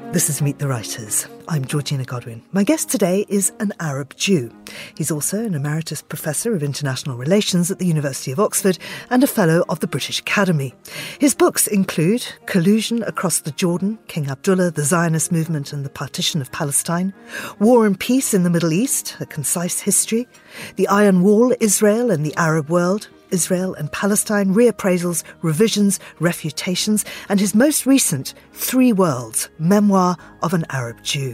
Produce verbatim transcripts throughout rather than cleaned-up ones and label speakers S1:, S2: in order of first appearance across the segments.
S1: This is Meet the Writers. I'm Georgina Godwin. My guest today is an Arab Jew. He's also an emeritus professor of international relations at the University of Oxford and a fellow of the British Academy. His books include Collusion Across the Jordan, King Abdullah, the Zionist Movement and the Partition of Palestine, War and Peace in the Middle East, A Concise History, The Iron Wall, Israel and the Arab World, Israel and Palestine, Reappraisals, Revisions, Refutations, and his most recent, Three Worlds, Memoir of an Arab Jew.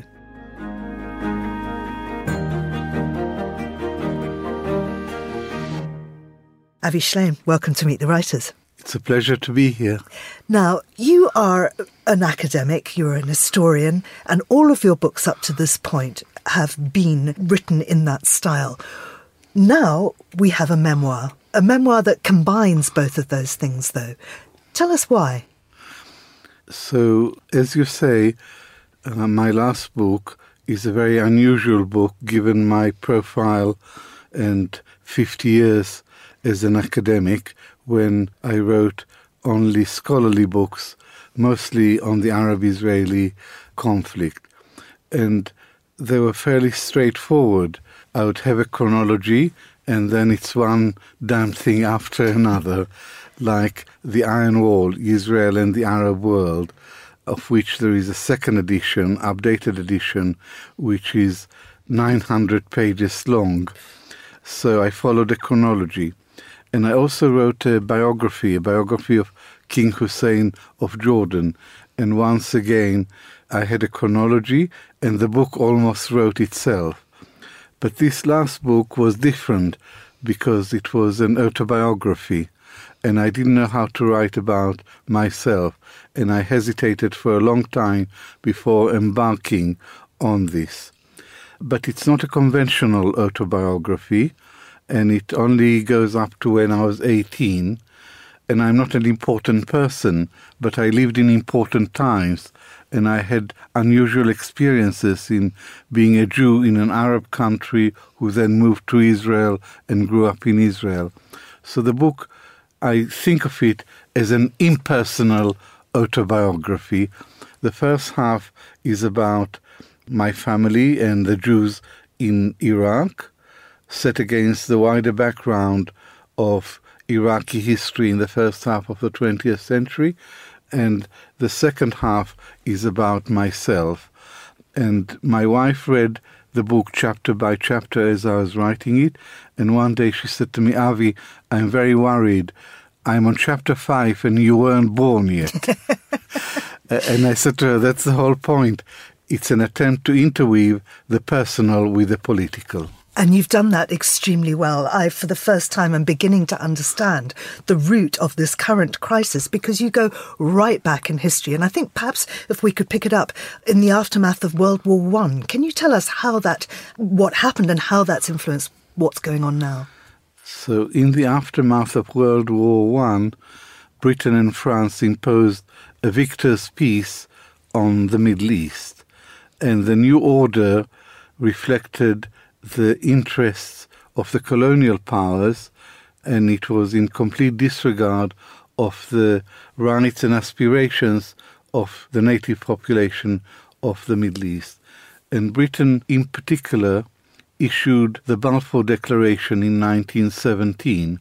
S1: Avi Shlaim, welcome to Meet the Writers.
S2: It's a pleasure to be here.
S1: Now, you are an academic, you're an historian, and all of your books up to this point have been written in that style. Now we have a memoir. A memoir that combines both of those things, though. Tell us why.
S2: So, as you say, uh, my last book is a very unusual book given my profile and fifty years as an academic when I wrote only scholarly books, mostly on the Arab-Israeli conflict. And they were fairly straightforward. I would have a chronology, and then it's one damn thing after another, like The Iron Wall, Israel and the Arab World, of which there is a second edition, updated edition, which is nine hundred pages long. So I followed a chronology. And I also wrote a biography, a biography of King Hussein of Jordan. And once again, I had a chronology, and the book almost wrote itself. But this last book was different because it was an autobiography, and I didn't know how to write about myself, and I hesitated for a long time before embarking on this. But it's not a conventional autobiography, and it only goes up to when I was eighteen, and I'm not an important person, but I lived in important times, and I had unusual experiences in being a Jew in an Arab country who then moved to Israel and grew up in Israel. So the book, I think of it as an impersonal autobiography. The first half is about my family and the Jews in Iraq, set against the wider background of Iraqi history in the first half of the twentieth century. And the second half is about myself. And my wife read the book chapter by chapter as I was writing it. And one day she said to me, Avi, I'm very worried. I'm on chapter five and you weren't born yet. And I said to her, that's the whole point. It's an attempt to interweave the personal with the political.
S1: And you've done that extremely well. I, for the first time, am beginning to understand the root of this current crisis because you go right back in history. And I think perhaps if we could pick it up in the aftermath of World War One, can you tell us how that, what happened and how that's influenced what's going on now?
S2: So in the aftermath of World War One, Britain and France imposed a victor's peace on the Middle East. And the new order reflected the interests of the colonial powers, and it was in complete disregard of the rights and aspirations of the native population of the Middle East. And Britain, in particular, issued the Balfour Declaration in nineteen seventeen.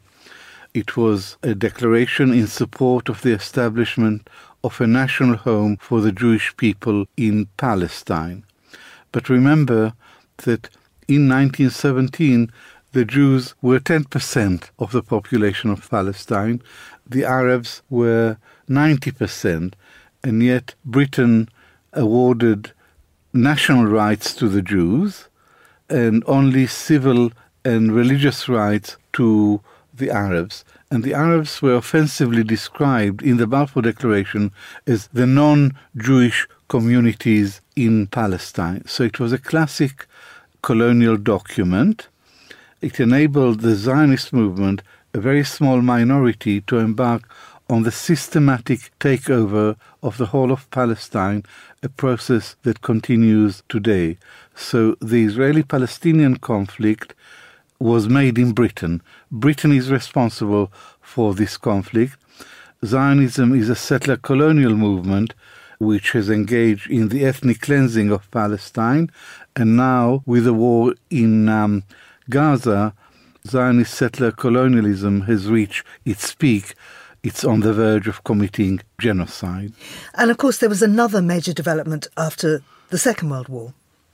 S2: It was a declaration in support of the establishment of a national home for the Jewish people in Palestine. But remember that in nineteen seventeen, the Jews were ten percent of the population of Palestine. The Arabs were ninety percent, and yet Britain awarded national rights to the Jews and only civil and religious rights to the Arabs. And the Arabs were offensively described in the Balfour Declaration as the non-Jewish communities in Palestine. So it was a classic colonial document. It enabled the Zionist movement, a very small minority, to embark on the systematic takeover of the whole of Palestine, a process that continues today. So the Israeli-Palestinian conflict was made in Britain. Britain is responsible for this conflict. Zionism is a settler colonial movement, which has engaged in the ethnic cleansing of Palestine. And now, with the war in um, Gaza, Zionist settler colonialism has reached its peak. It's on the verge of committing genocide.
S1: And of course, there was another major development after the Second World War.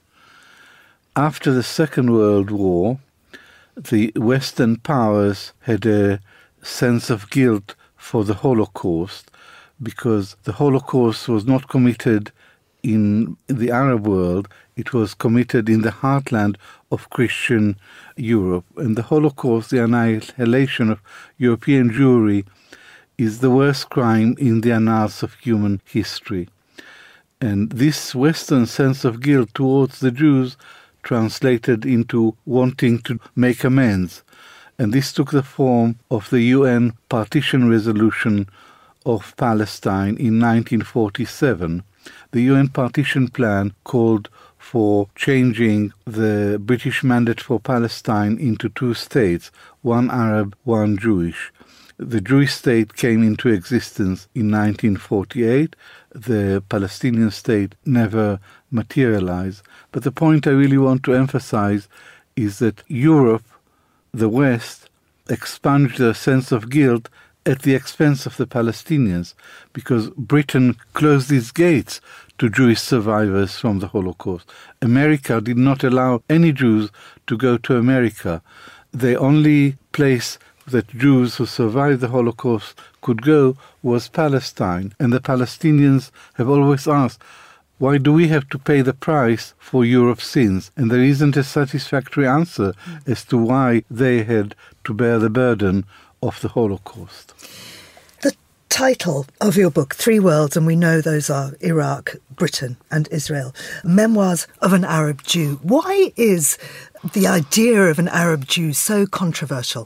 S2: After the Second World War, the Western powers had a sense of guilt for the Holocaust, because the Holocaust was not committed in the Arab world, it was committed in the heartland of Christian Europe. And the Holocaust, the annihilation of European Jewry, is the worst crime in the annals of human history. And this Western sense of guilt towards the Jews translated into wanting to make amends. And this took the form of the U N Partition Resolution of Palestine in nineteen forty-seven. The U N Partition Plan called for changing the British mandate for Palestine into two states, one Arab, one Jewish. The Jewish state came into existence in nineteen forty-eight. The Palestinian state never materialized. But the point I really want to emphasize is that Europe, the West, expunged their sense of guilt at the expense of the Palestinians, because Britain closed its gates to Jewish survivors from the Holocaust. America did not allow any Jews to go to America. The only place that Jews who survived the Holocaust could go was Palestine. And the Palestinians have always asked, why do we have to pay the price for Europe's sins? And there isn't a satisfactory answer as to why they had to bear the burden of the Holocaust.
S1: The title of your book, Three Worlds, and we know those are Iraq, Britain and Israel, Memoirs of an Arab Jew. Why is the idea of an Arab Jew so controversial?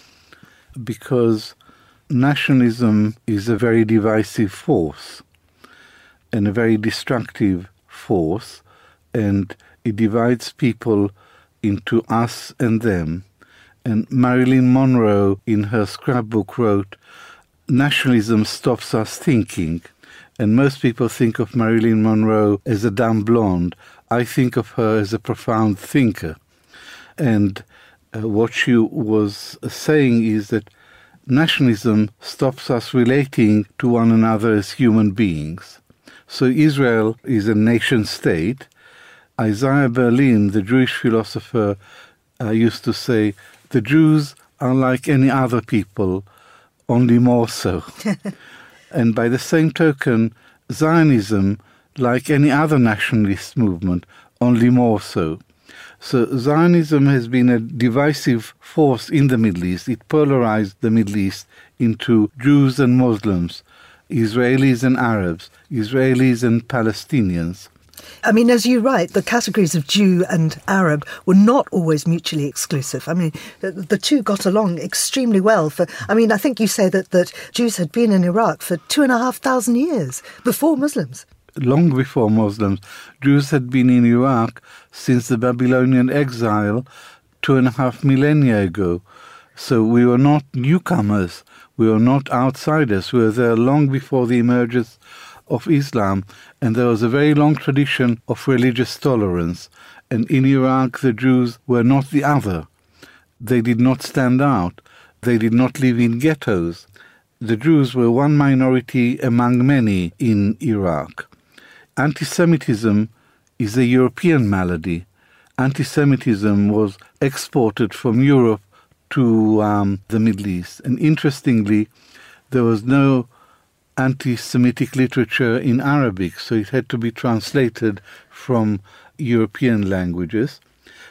S2: Because nationalism is a very divisive force and a very destructive force, and it divides people into us and them. And Marilyn Monroe, in her scrapbook, wrote, nationalism stops us thinking. And most people think of Marilyn Monroe as a dumb blonde. I think of her as a profound thinker. And uh, what she was saying is that nationalism stops us relating to one another as human beings. So Israel is a nation-state. Isaiah Berlin, the Jewish philosopher, uh, used to say, the Jews are like any other people, only more so. And by the same token, Zionism, like any other nationalist movement, only more so. So Zionism has been a divisive force in the Middle East. It polarized the Middle East into Jews and Muslims, Israelis and Arabs, Israelis and Palestinians.
S1: I mean, as you write, the categories of Jew and Arab were not always mutually exclusive. I mean, the, the two got along extremely well. For, I mean, I think you say that, that Jews had been in Iraq for two and a half thousand years before Muslims.
S2: Long before Muslims. Jews had been in Iraq since the Babylonian exile two and a half millennia ago. So we were not newcomers. We were not outsiders. We were there long before the emergence of Islam, and there was a very long tradition of religious tolerance. And in Iraq, the Jews were not the other. They did not stand out. They did not live in ghettos. The Jews were one minority among many in Iraq. Anti-Semitism is a European malady. Anti-Semitism was exported from Europe to um, the Middle East. And interestingly, there was no anti-Semitic literature in Arabic, so it had to be translated from European languages.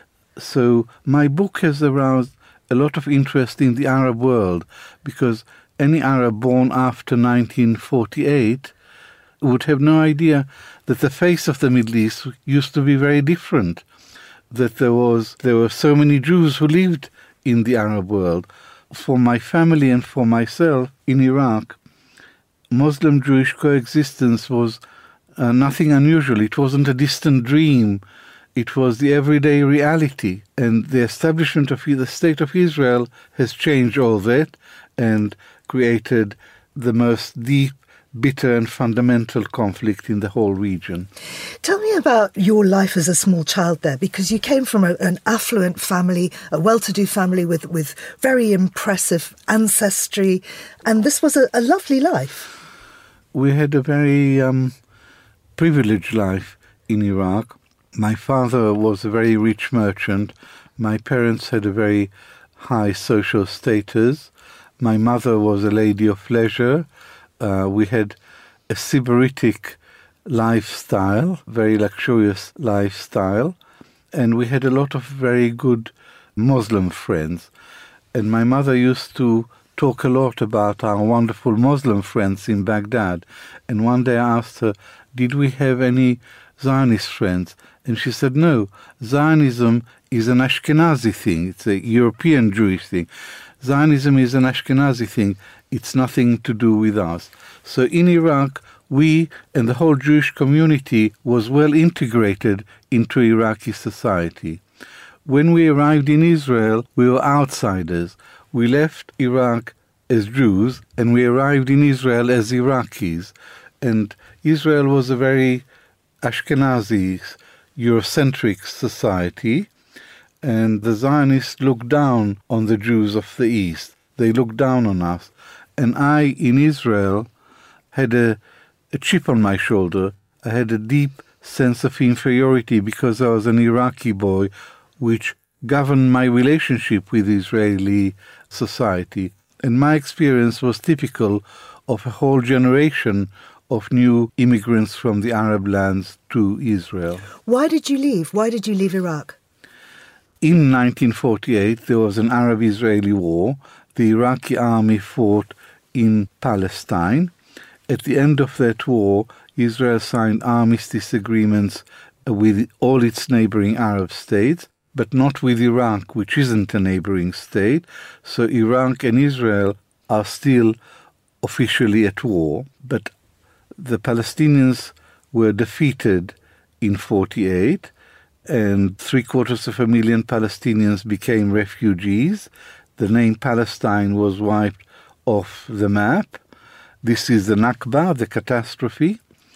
S2: So my book has aroused a lot of interest in the Arab world, because any Arab born after nineteen forty-eight would have no idea that the face of the Middle East used to be very different, that there was there were so many Jews who lived in the Arab world. For my family and for myself in Iraq, Muslim-Jewish coexistence was uh, nothing unusual. It wasn't a distant dream. It was the everyday reality. And the establishment of the State of Israel has changed all that and created the most deep bitter and fundamental conflict in the whole region.
S1: Tell me about your life as a small child there, because you came from a, an affluent family, a well-to-do family with, with very impressive ancestry, and this was a, a lovely life.
S2: We had a very um, privileged life in Iraq. My father was a very rich merchant. My parents had a very high social status. My mother was a lady of leisure. Uh, we had a sybaritic lifestyle, very luxurious lifestyle, and we had a lot of very good Muslim friends. And my mother used to talk a lot about our wonderful Muslim friends in Baghdad. And one day I asked her, did we have any Zionist friends? And she said, no, Zionism is an Ashkenazi thing. It's a European Jewish thing. Zionism is an Ashkenazi thing. It's nothing to do with us. So in Iraq, we and the whole Jewish community was well integrated into Iraqi society. When we arrived in Israel, we were outsiders. We left Iraq as Jews, and we arrived in Israel as Iraqis. And Israel was a very Ashkenazi, Eurocentric society, and the Zionists looked down on the Jews of the East. They looked down on us. And I, in Israel, had a, a chip on my shoulder. I had a deep sense of inferiority because I was an Iraqi boy, which governed my relationship with Israeli society. And my experience was typical of a whole generation of new immigrants from the Arab lands to Israel.
S1: Why did you leave? Why did you leave Iraq?
S2: In nineteen forty-eight, there was an Arab-Israeli war. The Iraqi army fought in Palestine. At the end of that war, Israel signed armistice agreements with all its neighboring Arab states, but not with Iraq, which isn't a neighboring state. So Iraq and Israel are still officially at war, but the Palestinians were defeated in forty-eight, and three-quarters of a million Palestinians became refugees. The name Palestine was wiped off the map. This is the Nakba, the catastrophe.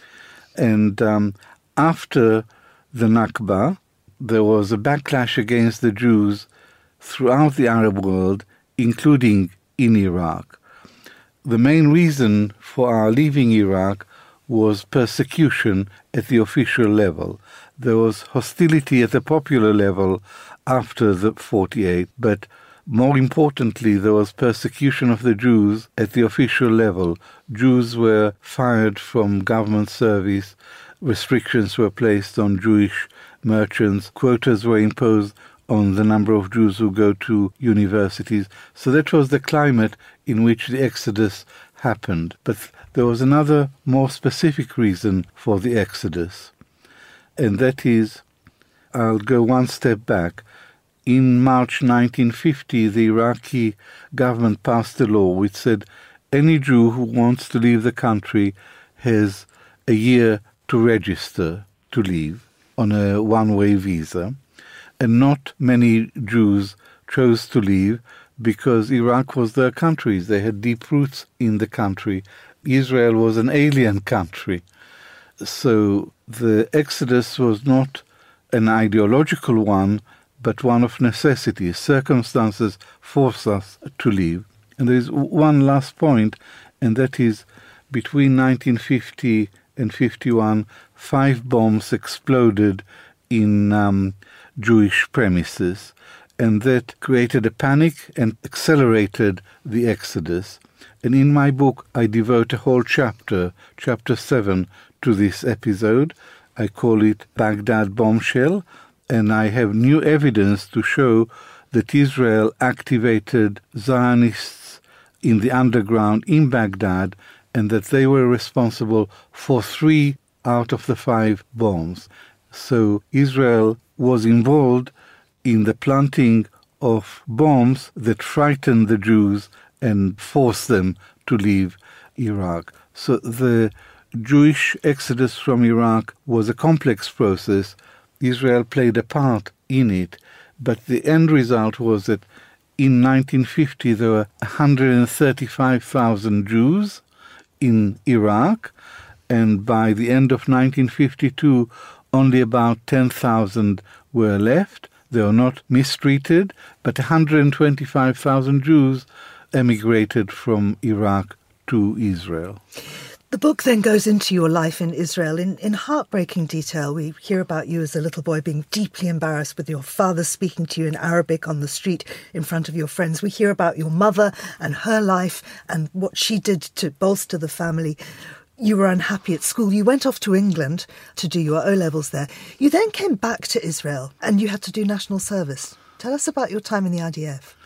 S2: And um, after the Nakba, there was a backlash against the Jews throughout the Arab world, including in Iraq. The main reason for our leaving Iraq was persecution at the official level. There was hostility at the popular level after the forty-eight, but more importantly, there was persecution of the Jews at the official level. Jews were fired from government service, restrictions were placed on Jewish merchants, quotas were imposed on the number of Jews who go to universities. So that was the climate in which the exodus happened. But there was another more specific reason for the exodus, and that is, I'll go one step back. In March nineteen fifty, the Iraqi government passed a law which said any Jew who wants to leave the country has a year to register to leave on a one-way visa. And not many Jews chose to leave because Iraq was their country. They had deep roots in the country. Israel was an alien country. So the exodus was not an ideological one, but one of necessity. Circumstances force us to leave. And there is one last point, and that is between nineteen fifty and fifty-one, five bombs exploded in um, Jewish premises, and that created a panic and accelerated the exodus. And in my book, I devote a whole chapter, chapter seven, to this episode. I call it Baghdad Bombshell, and I have new evidence to show that Israel activated Zionists in the underground in Baghdad, and that they were responsible for three out of the five bombs. So Israel was involved in the planting of bombs that frightened the Jews and forced them to leave Iraq. So the Jewish exodus from Iraq was a complex process. Israel played a part in it, but the end result was that in nineteen fifty there were one hundred thirty-five thousand Jews in Iraq, and by the end of nineteen fifty-two, only about ten thousand were left. They were not mistreated, but one hundred twenty-five thousand Jews emigrated from Iraq to Israel.
S1: The book then goes into your life in Israel in, in heartbreaking detail. We hear about you as a little boy being deeply embarrassed with your father speaking to you in Arabic on the street in front of your friends. We hear about your mother and her life and what she did to bolster the family. You were unhappy at school. You went off to England to do your O-levels there. You then came back to Israel and you had to do national service. Tell us about your time in the I D F.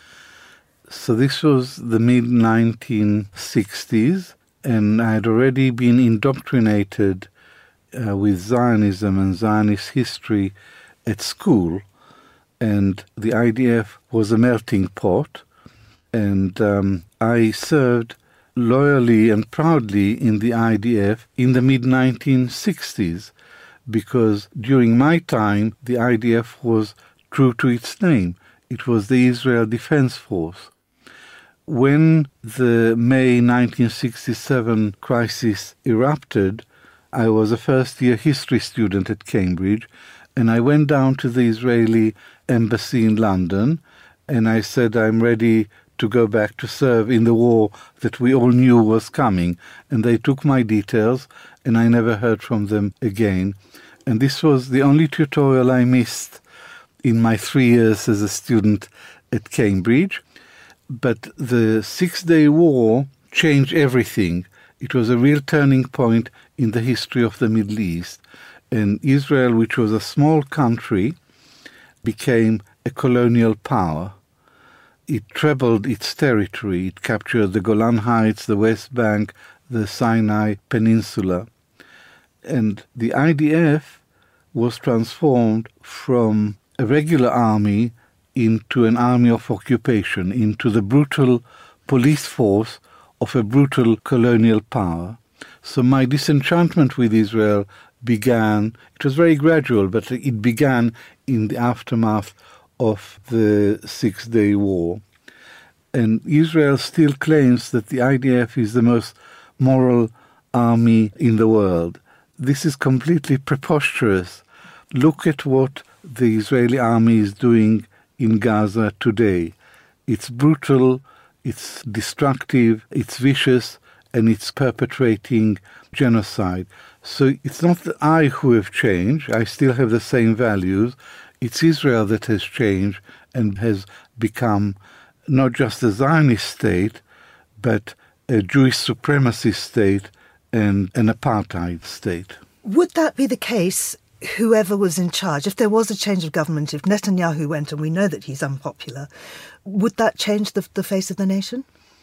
S2: So this was the mid nineteen sixties, and I had already been indoctrinated uh, with Zionism and Zionist history at school, and the I D F was a melting pot, and um, I served loyally and proudly in the I D F in the mid nineteen sixties, because during my time the I D F was true to its name. It was the Israel Defense Force. When the May nineteen sixty-seven crisis erupted, I was a first-year history student at Cambridge, and I went down to the Israeli embassy in London, and I said I'm ready to go back to serve in the war that we all knew was coming. And they took my details, and I never heard from them again. And this was the only tutorial I missed in my three years as a student at Cambridge. But the Six-Day War changed everything. It was a real turning point in the history of the Middle East. And Israel, which was a small country, became a colonial power. It trebled its territory. It captured the Golan Heights, the West Bank, the Sinai Peninsula. And the I D F was transformed from a regular army into an army of occupation, into the brutal police force of a brutal colonial power. So my disenchantment with Israel began, it was very gradual, but it began in the aftermath of the Six-Day War. And Israel still claims that the I D F is the most moral army in the world. This is completely preposterous. Look at what the Israeli army is doing in Gaza today. It's brutal, it's destructive, it's vicious, and it's perpetrating genocide. So it's not that I who have changed. I still have the same values. It's Israel that has changed and has become not just a Zionist state, but a Jewish supremacist state and an apartheid state.
S1: Would that be the case, whoever was in charge, if there was a change of government, if Netanyahu went, and we know that he's unpopular, would that change the, the face of the nation?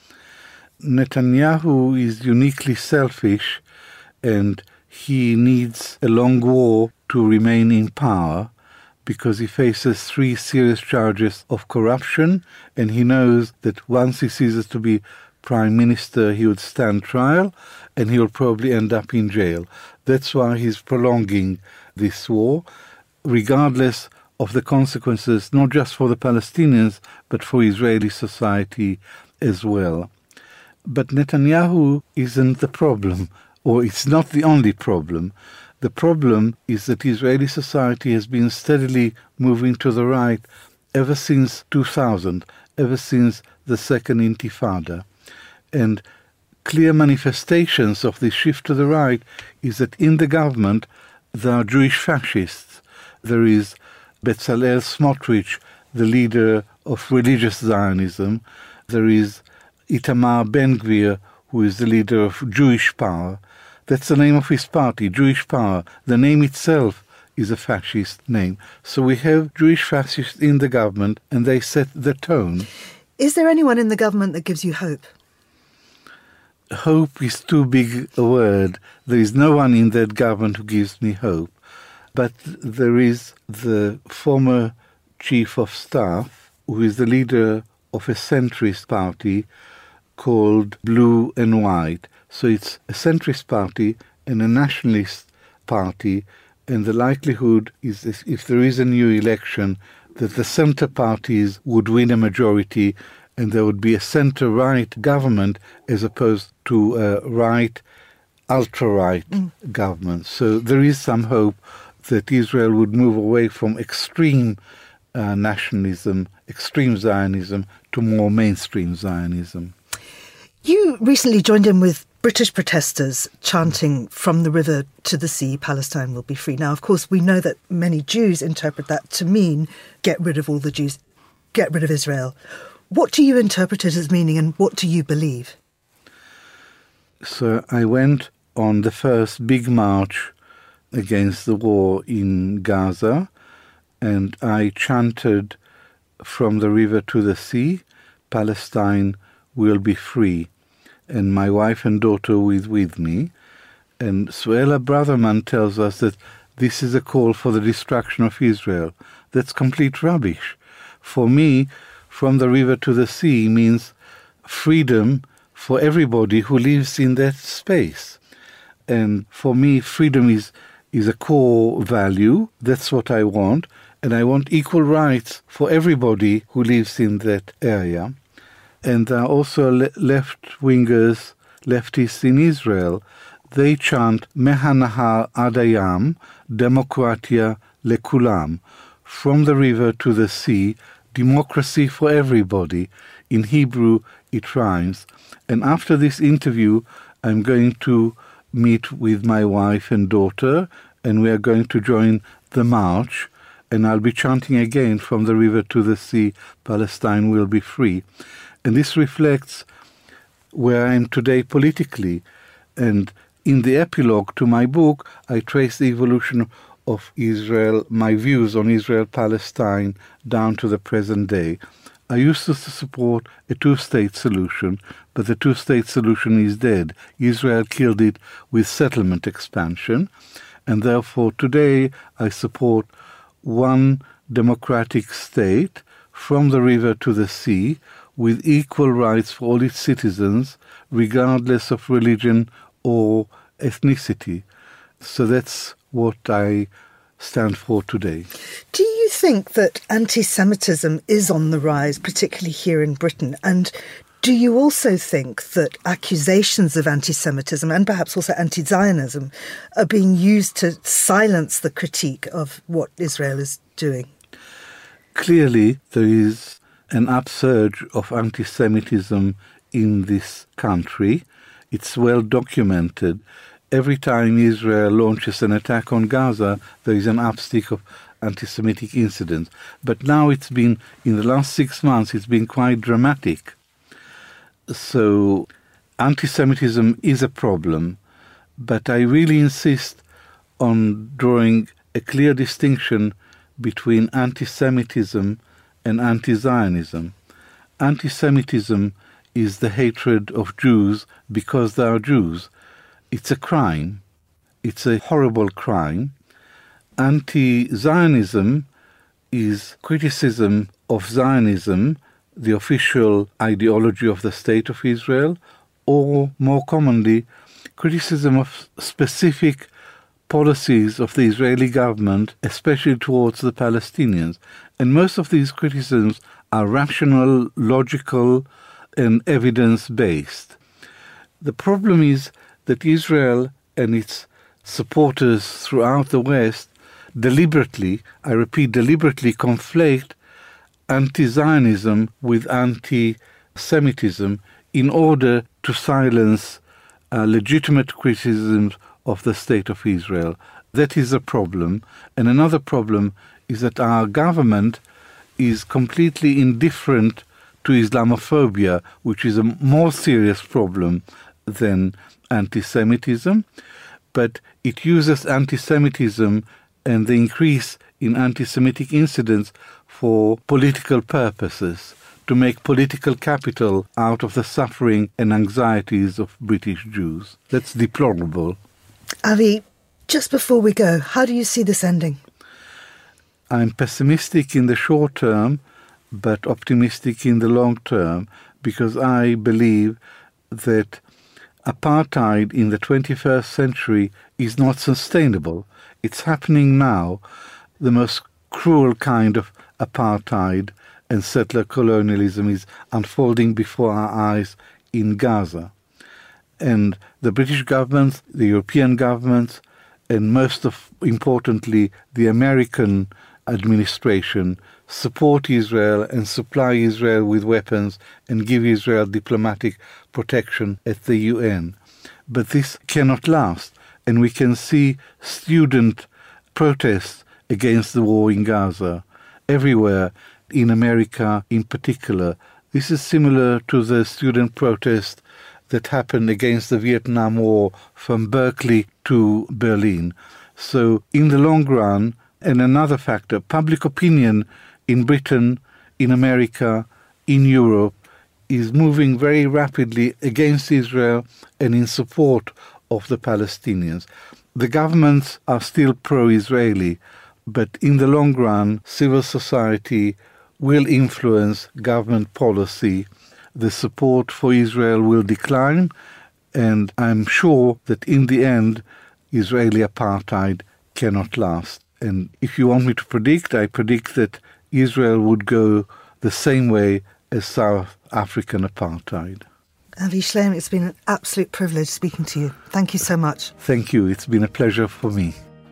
S2: Netanyahu is uniquely selfish, and he needs a long war to remain in power because he faces three serious charges of corruption, and he knows that once he ceases to be prime minister, he would stand trial, and he will probably end up in jail. That's why he's prolonging this war, regardless of the consequences, not just for the Palestinians, but for Israeli society as well. But Netanyahu isn't the problem, or it's not the only problem. The problem is that Israeli society has been steadily moving to the right ever since two thousand, ever since the Second Intifada. And clear manifestations of this shift to the right is that in the government there are Jewish fascists. There is Bezalel Smotrich, the leader of religious Zionism. There is Itamar Ben-Gvir, who is the leader of Jewish Power. That's the name of his party, Jewish Power. The name itself is a fascist name. So we have Jewish fascists in the government, and they set the tone.
S1: Is there anyone in the government that gives you hope?
S2: Hope is too big a word. There is no one in that government who gives me hope. But there is the former chief of staff, who is the leader of a centrist party called Blue and White. So it's a centrist party and a nationalist party, and the likelihood is, if there is a new election, that the centre parties would win a majority and there would be a centre-right government as opposed to a right, ultra-right mm. government. So there is some hope that Israel would move away from extreme uh, nationalism, extreme Zionism, to more mainstream Zionism.
S1: You recently joined in with British protesters chanting "From the river to the sea, Palestine will be free." Now, of course, we know that many Jews interpret that to mean get rid of all the Jews, get rid of Israel. What do you interpret it as meaning, and what do you believe?
S2: So I went on the first big march against the war in Gaza, and I chanted "From the river to the sea, Palestine will be free." And my wife and daughter were with me. And Suella Braverman tells us that this is a call for the destruction of Israel. That's complete rubbish. For me, "From the river to the sea" means freedom for everybody who lives in that space. And for me, freedom is, is a core value. That's what I want. And I want equal rights for everybody who lives in that area. And there are also le- left-wingers, leftists in Israel. They chant "Mehanahar ad hayam, Demokratia lekulam," from the river to the sea, democracy for everybody. In Hebrew, it rhymes. And after this interview, I'm going to meet with my wife and daughter, and we are going to join the march. And I'll be chanting again, "From the river to the sea, Palestine will be free." And this reflects where I am today politically. And in the epilogue to my book, I trace the evolution of Israel, my views on Israel-Palestine, down to the present day. I used to support a two-state solution, but the two-state solution is dead. Israel killed it with settlement expansion, and therefore today I support one democratic state from the river to the sea, with equal rights for all its citizens, regardless of religion or ethnicity. So that's what I stand for today.
S1: Do you think that anti-Semitism is on the rise, particularly here in Britain? And do you also think that accusations of anti-Semitism and perhaps also anti-Zionism are being used to silence the critique of what Israel is doing?
S2: Clearly, there is an upsurge of anti-Semitism in this country. It's well documented. Every time Israel launches an attack on Gaza, there is an upstick of anti-Semitic incidents. But now it's been, in the last six months, it's been quite dramatic. So anti-Semitism is a problem, but I really insist on drawing a clear distinction between anti-Semitism and anti-Zionism. Anti-Semitism is the hatred of Jews because they are Jews. It's a crime. It's a horrible crime. Anti-Zionism is criticism of Zionism, the official ideology of the State of Israel, or more commonly, criticism of specific policies of the Israeli government, especially towards the Palestinians. And most of these criticisms are rational, logical, and evidence-based. The problem is that Israel and its supporters throughout the West deliberately, I repeat, deliberately conflate anti-Zionism with anti-Semitism in order to silence uh, legitimate criticisms of the State of Israel. That is a problem. And another problem is that our government is completely indifferent to Islamophobia, which is a more serious problem than anti-Semitism. But it uses anti-Semitism and the increase in anti-Semitic incidents for political purposes, to make political capital out of the suffering and anxieties of British Jews. That's deplorable.
S1: Avi, just before we go, how do you see this ending?
S2: I'm pessimistic in the short term, but optimistic in the long term, because I believe that apartheid in the twenty-first century is not sustainable. It's happening now, the most cruel kind of apartheid, and settler colonialism is unfolding before our eyes in Gaza. And the British government, the European governments, and most of, importantly, the American administration support Israel and supply Israel with weapons and give Israel diplomatic protection at the U N. But this cannot last, and we can see student protests against the war in Gaza everywhere, in America in particular. This is similar to the student protest that happened against the Vietnam War from Berkeley to Berlin. So in the long run, and another factor, public opinion in Britain, in America, in Europe, is moving very rapidly against Israel and in support of the Palestinians. The governments are still pro-Israeli, but in the long run, civil society will influence government policy. The support for Israel will decline, and I'm sure that in the end, Israeli apartheid cannot last. And if you want me to predict, I predict that Israel would go the same way as South African apartheid.
S1: Avi Shlaim, it's been an absolute privilege speaking to you. Thank you so much.
S2: Thank you. It's been a pleasure for me.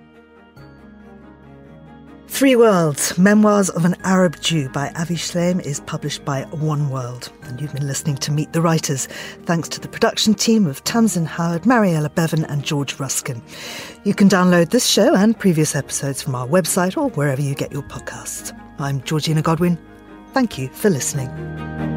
S1: Three Worlds, Memoirs of an Arab Jew by Avi Shlaim is published by One World. And you've been listening to Meet the Writers, thanks to the production team of Tamsin Howard, Mariella Bevan and George Ruskin. You can download this show and previous episodes from our website or wherever you get your podcasts. I'm Georgina Godwin. Thank you for listening.